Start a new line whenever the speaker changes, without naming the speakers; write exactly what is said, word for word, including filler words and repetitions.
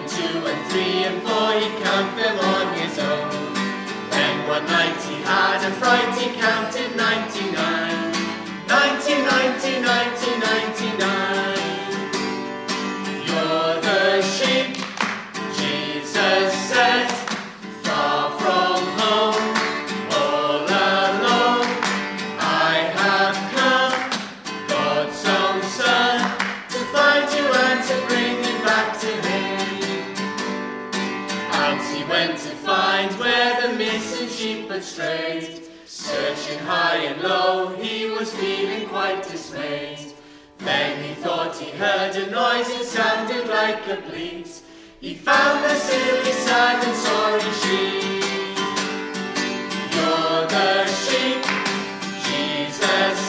two and three and four, he'd count them on his own. Then one night he had a fright, he counted ninety-nine. Ninety, ninety, ninety, ninety-nine. You're the sheep, Jesus says, far from home, all alone. I have come, God's own Son, to find you and to bring you back to him. Out he went to find where the missing sheep had strayed. Searching high and low, he was feeling quite dismayed. Then he thought he heard a noise, it sounded like a bleat. He found the silly, sad and sorry sheep. You're the sheep, Jesus